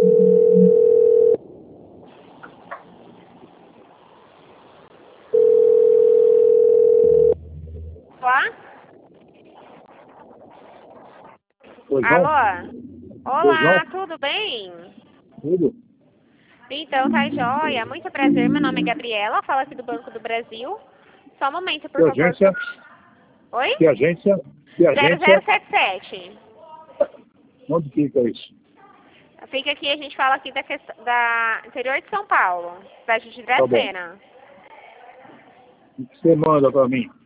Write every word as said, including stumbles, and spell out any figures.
Olá? Oi, João? Alô? Oi, Olá, João? tudo bem? Tudo? Então, tá jóia. Muito prazer, meu nome é Gabriela, falo aqui do Banco do Brasil. Só um momento, por Que favor. agência? Oi? Que agência? Que zero agência? zero sete sete. Onde fica isso? Fica aqui, a gente fala aqui da, quest... da interior de São Paulo, da Juiz de Tá bom. Dracena. O que você manda pra mim?